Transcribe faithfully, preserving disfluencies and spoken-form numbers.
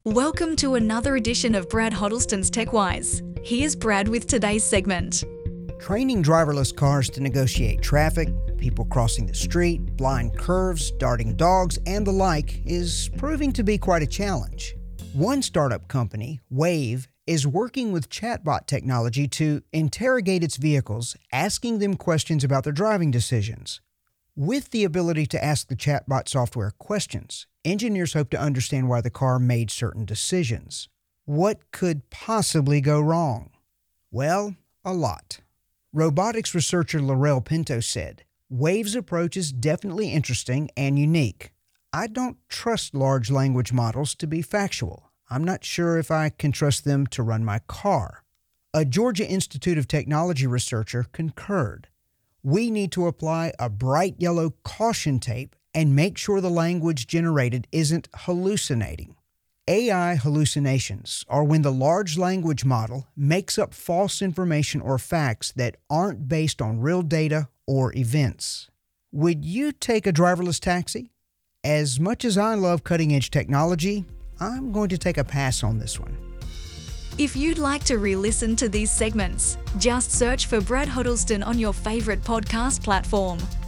Welcome to another edition of Brad Huddleston's TechWise. Here's Brad with today's segment. Training driverless cars to negotiate traffic, people crossing the street, blind curves, darting dogs, and the like is proving to be quite a challenge. One startup company, Wayve, is working with chatbot technology to interrogate its vehicles, asking them questions about their driving decisions. With the ability to ask the chatbot software questions, engineers hope to understand why the car made certain decisions. What could possibly go wrong? Well, a lot. Robotics researcher Laurel Pinto said, Wayve's approach is definitely interesting and unique. I don't trust large language models to be factual. I'm not sure if I can trust them to run my car. A Georgia Institute of Technology researcher concurred. We need to apply a bright yellow caution tape and make sure the language generated isn't hallucinating. A I hallucinations are when the large language model makes up false information or facts that aren't based on real data or events. Would you take a driverless taxi? As much as I love cutting-edge technology, I'm going to take a pass on this one. If you'd like to re-listen to these segments, just search for Brad Huddleston on your favorite podcast platform.